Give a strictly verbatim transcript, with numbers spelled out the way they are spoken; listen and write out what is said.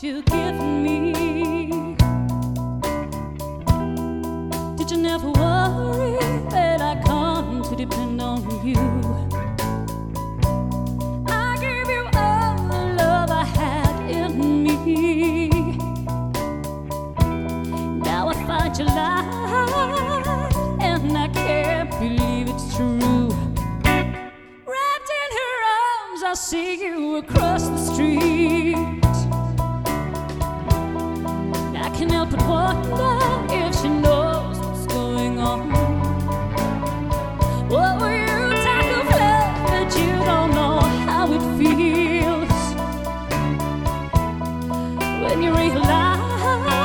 you've given me. Did you never worry that I come to depend on you? I gave you all the love I had in me. Now I find you lie, and I can't believe it's true. Wrapped in her arms, I see you across the street. I can't help but wonder if she knows what's going on. What will you take of love that you don't know how it feels when you realize